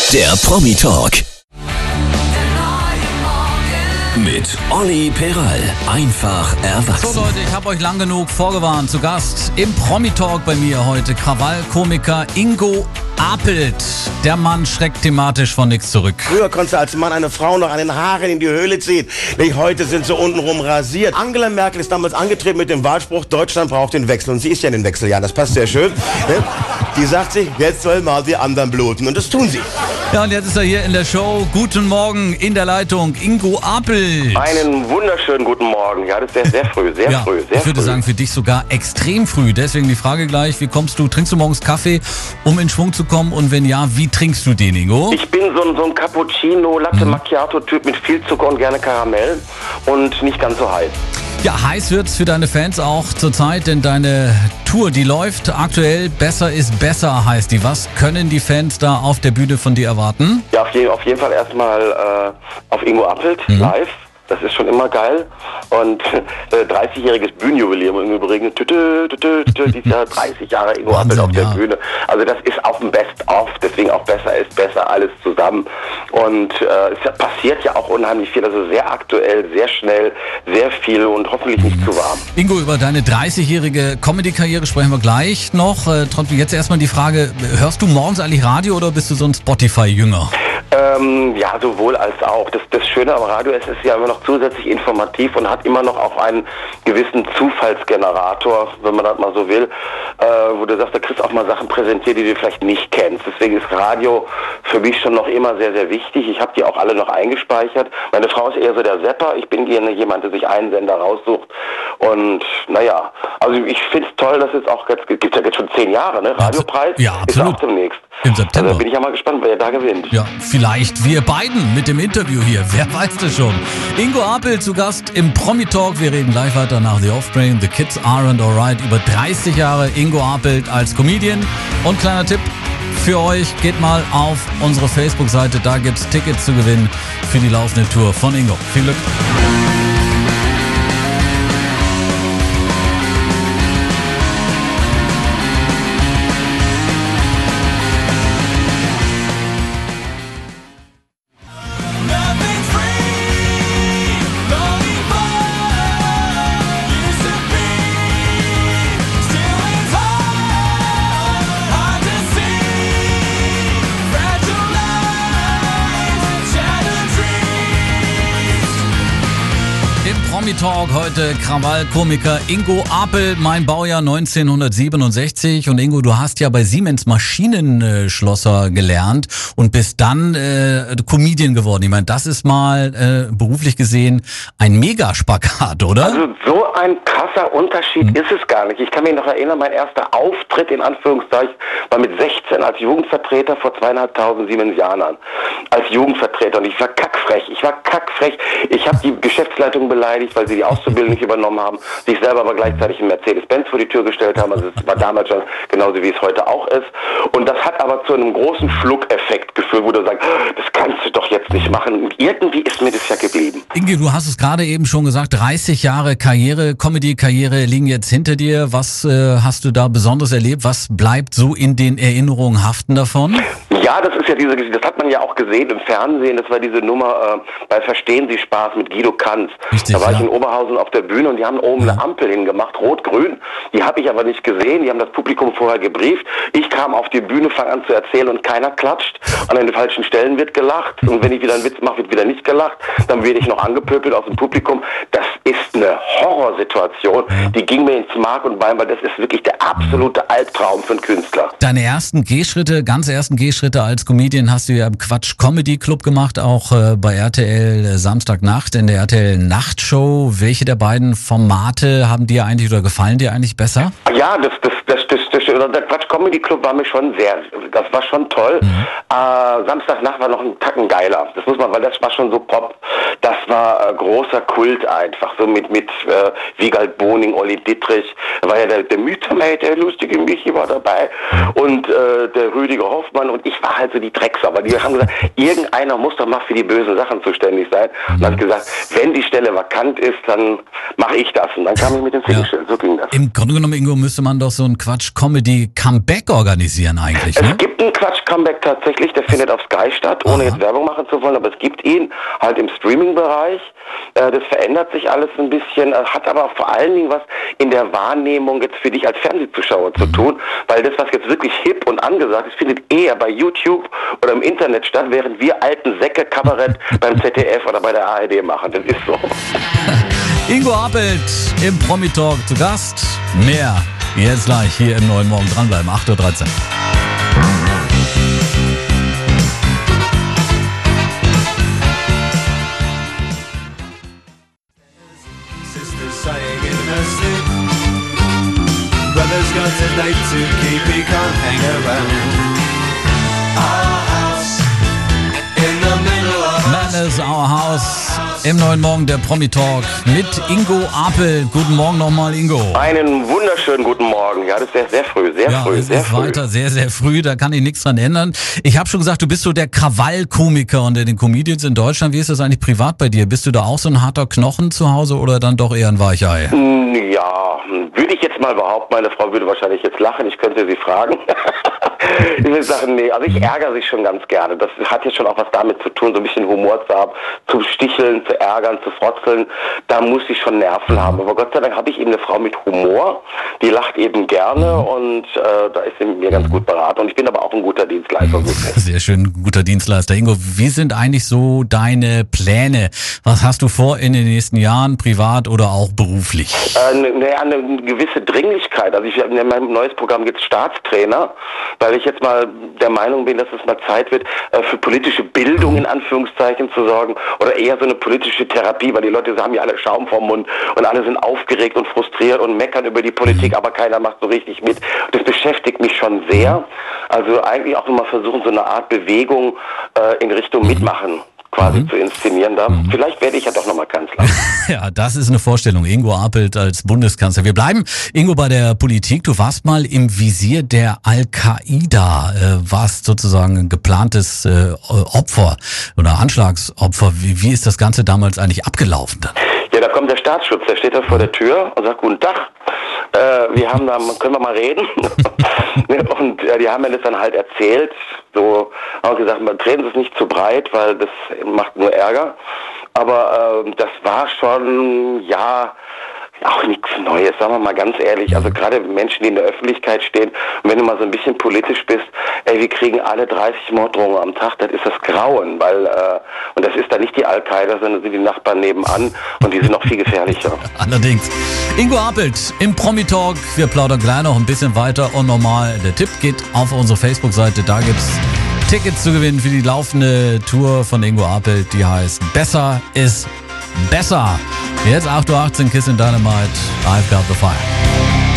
Der Promi-Talk mit Olli Peral. Einfach erwachsen. So Leute, ich habe euch lang genug vorgewarnt. Zu Gast im Promi-Talk bei mir heute Krawall-Komiker Ingo Appelt. Der Mann schreckt thematisch von nichts zurück. Früher konntest du als Mann eine Frau noch an den Haaren in die Höhle ziehen. Nicht, heute sind sie untenrum rasiert. Angela Merkel ist damals angetreten mit dem Wahlspruch, Deutschland braucht den Wechsel. Und sie ist ja in den Wechseljahren, das passt sehr schön. Ne? Die sagt sich, jetzt sollen mal die anderen bluten. Und das tun sie. Ja, und jetzt ist er hier in der Show. Guten Morgen in der Leitung, Ingo Appelt. Einen wunderschönen guten Morgen. Ja, das ist sehr früh, sehr früh. Ich würde sagen, für dich sogar extrem früh. Deswegen die Frage gleich, wie kommst du, trinkst du morgens Kaffee, um in Schwung zu kommen? Und wenn ja, wie trinkst du den, Ingo? Ich bin so ein Cappuccino, Latte Macchiato-Typ mit viel Zucker und gerne Karamell und nicht ganz so heiß. Ja, heiß wird's für deine Fans auch zurzeit, denn deine Tour, die läuft aktuell. Besser ist besser, heißt die. Was können die Fans da auf der Bühne von dir erwarten? Ja, auf jeden Fall erstmal auf Ingo Appelt live. Das ist schon immer geil. Und 30-jähriges Bühnenjubiläum im Übrigen. Dieses Jahr 30 Jahre Ingo Appelt auf der Bühne. Also das ist auf dem Best-of, deswegen auch besser ist besser, alles zusammen. Und es passiert ja auch unheimlich viel. Also sehr aktuell, sehr schnell, sehr viel und hoffentlich nicht zu warm. Ingo, über deine 30-jährige Comedy-Karriere sprechen wir gleich noch. Trotzdem jetzt erstmal die Frage, hörst du morgens eigentlich Radio oder bist du so ein Spotify-Jünger? Ja, sowohl als auch. Das Schöne am Radio ist, es ist ja immer noch zusätzlich informativ und hat immer noch auch einen gewissen Zufallsgenerator, wenn man das mal so will, wo du sagst, da kriegst du auch mal Sachen präsentiert, die du vielleicht nicht kennst. Deswegen ist Radio für mich schon noch immer sehr, sehr wichtig. Ich habe die auch alle noch eingespeichert. Meine Frau ist eher so der Zapper. Ich bin gerne jemand, der sich einen Sender raussucht. Und naja, also ich finde es toll, dass es auch jetzt, gibt ja jetzt schon 10 Jahre, ne? Radiopreis ja, absolut. Ist auch demnächst. Im September. Also bin ich ja mal gespannt, wer da gewinnt. Ja, vielleicht wir beiden mit dem Interview hier. Wer weiß das schon. Ingo Appelt zu Gast im Promi-Talk. Wir reden gleich weiter nach The Offspring. The Kids Aren't Alright. Über 30 Jahre Ingo Appelt als Comedian. Und kleiner Tipp für euch, geht mal auf unsere Facebook-Seite. Da gibt's Tickets zu gewinnen für die laufende Tour von Ingo. Viel Glück. Talk heute Krawall-Komiker Ingo Appelt, mein Baujahr 1967. Und Ingo, du hast ja bei Siemens Maschinenschlosser gelernt und bist dann Comedian geworden. Ich meine, das ist mal beruflich gesehen ein Megaspagat, oder? Also so ein krasser Unterschied ist es gar nicht. Ich kann mich noch erinnern, mein erster Auftritt in Anführungszeichen war mit 16 als Jugendvertreter vor 2.500 Siemensianern. Als Jugendvertreter. Und ich war kackfrech. Ich habe die Geschäftsleitung beleidigt, weil sie die Auszubildenden nicht übernommen haben, sich selber aber gleichzeitig einen Mercedes-Benz vor die Tür gestellt haben. Also es war damals schon genauso, wie es heute auch ist. Und das hat aber zu einem großen Schluckeffekt geführt, wo du sagst, das kannst du doch jetzt nicht machen. Und irgendwie ist mir das ja geblieben. Inge, du hast es gerade eben schon gesagt, 30 Jahre Karriere, Comedy-Karriere liegen jetzt hinter dir. Was hast du da Besonderes erlebt? Was bleibt so in den Erinnerungen haften davon? Ja, das ist ja diese Geschichte, das hat man ja auch gesehen im Fernsehen, das war diese Nummer bei Verstehen Sie Spaß mit Guido Kanz. Richtig, da war ich in Oberhausen auf der Bühne und die haben oben eine Ampel hingemacht, rot-grün. Die habe ich aber nicht gesehen, die haben das Publikum vorher gebrieft. Ich kam auf die Bühne, fange an zu erzählen und keiner klatscht. An den falschen Stellen wird gelacht und wenn ich wieder einen Witz mache, wird wieder nicht gelacht. Dann werde ich noch angepöbelt aus dem Publikum. Das ist eine Horrorsituation, die ging mir ins Mark und Bein, weil das ist wirklich der absolute Albtraum für einen Künstler. Deine ersten Gehschritte, ganz ersten Gehschritte als Comedian hast du ja im Quatsch Comedy Club gemacht, auch bei RTL Samstagnacht in der RTL Nachtshow. Welche der beiden Formate haben dir eigentlich oder gefallen dir eigentlich besser? Ja, der Quatsch Comedy Club war mir schon das war schon toll. Samstagnacht war noch ein Tacken geiler. Das muss man, weil das war schon so Pop. Das war großer Kult einfach. so mit Wiegald Boning, Olli Dittrich, war ja der Mythermate, der lustige Michi war dabei und der Rüdiger Hoffmann und ich war halt so die Drecksau. Aber die haben gesagt, irgendeiner muss doch mal für die bösen Sachen zuständig sein. Und dann hat gesagt, wenn die Stelle vakant ist, dann mache ich das. Und dann kam ich mit dem Single. So ging das. Im Grunde genommen, Ingo, müsste man doch so ein Quatsch-Comedy-Comeback organisieren eigentlich, ne? Es gibt einen Quatsch-Comeback tatsächlich, der findet auf Sky statt, ohne jetzt Werbung machen zu wollen, aber es gibt ihn halt im Streaming-Bereich. Das verändert sich alles ein bisschen, hat aber vor allen Dingen was in der Wahrnehmung jetzt für dich als Fernsehzuschauer zu tun, weil das, was jetzt wirklich hip und angesagt ist, findet eher bei YouTube oder im Internet statt, während wir alten Säcke Kabarett beim ZDF oder bei der ARD machen. Das ist so. Ingo Appelt im Promi-Talk zu Gast. Mehr jetzt gleich hier im Neuen Morgen. Dranbleiben, 8:13 Uhr. Brother's got a date to keep, he can't hang around. Our house in the middle of Man is our house im Neuen Morgen, der Promi-Talk mit Ingo Apel. Guten Morgen nochmal, Ingo. Einen wunderschönen guten Morgen. Ja, das ist sehr früh, sehr früh. Es ist weiter sehr, sehr früh, da kann ich nichts dran ändern. Ich habe schon gesagt, du bist so der Krawall-Komiker unter den Comedians in Deutschland. Wie ist das eigentlich privat bei dir? Bist du da auch so ein harter Knochen zu Hause oder dann doch eher ein Weichei? Ja, würde ich jetzt mal behaupten, meine Frau würde wahrscheinlich jetzt lachen, ich könnte sie fragen. Ich will sagen, nee, also ich ärgere sich schon ganz gerne. Das hat jetzt schon auch was damit zu tun, so ein bisschen Humor zu haben, zu sticheln, zu ärgern, zu frotzeln. Da muss ich schon Nerven haben. Aber Gott sei Dank habe ich eben eine Frau mit Humor, die lacht eben gerne und da ist sie mir ganz gut beraten. Und ich bin aber auch ein guter Dienstleister. Sehr schön, guter Dienstleister. Ingo, wie sind eigentlich so deine Pläne? Was hast du vor in den nächsten Jahren, privat oder auch beruflich? Eine gewisse Dringlichkeit. Also in meinem neues Programm gibt es Staatstrainer, weil ich jetzt mal der Meinung bin, dass es mal Zeit wird, für politische Bildung in Anführungszeichen zu sorgen oder eher so eine politische Therapie, weil die Leute haben ja alle Schaum vom Mund und alle sind aufgeregt und frustriert und meckern über die Politik, aber keiner macht so richtig mit. Das beschäftigt mich schon sehr. Also eigentlich auch nochmal versuchen, so eine Art Bewegung in Richtung Mitmachen quasi zu inszenieren da. Vielleicht werde ich ja doch nochmal Kanzler. Ja, das ist eine Vorstellung. Ingo Appelt als Bundeskanzler. Wir bleiben, Ingo, bei der Politik. Du warst mal im Visier der Al-Qaida, warst sozusagen ein geplantes Opfer oder Anschlagsopfer. Wie ist das Ganze damals eigentlich abgelaufen dann? Ja, da kommt der Staatsschutz, der steht da vor der Tür und sagt, guten Tag, können wir mal reden? Und die haben mir das dann halt erzählt, so, haben gesagt, treten Sie es nicht zu breit, weil das macht nur Ärger. Aber das war schon, ja, auch nichts Neues, sagen wir mal ganz ehrlich. Also gerade Menschen, die in der Öffentlichkeit stehen, und wenn du mal so ein bisschen politisch bist, wir kriegen alle 30 Morddrohungen am Tag, das ist das Grauen, weil, und das ist dann nicht die Al-Qaida, sondern sind die Nachbarn nebenan und die sind noch viel gefährlicher. Allerdings. Ingo Appelt im Promi-Talk. Wir plaudern gleich noch ein bisschen weiter und nochmal, der Tipp geht auf unsere Facebook-Seite, da gibt's Tickets zu gewinnen für die laufende Tour von Ingo Appelt, die heißt Besser ist besser. Jetzt 8:18 Uhr, Kiss in Dynamite, I've Got the Fire.